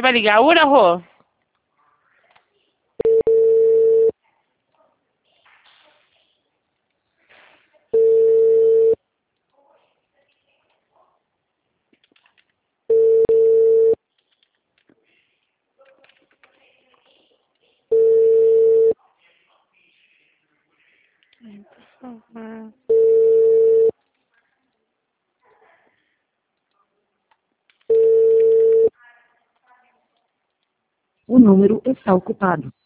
vai ligar a hora, Rô? Ai, por favor. O número está ocupado.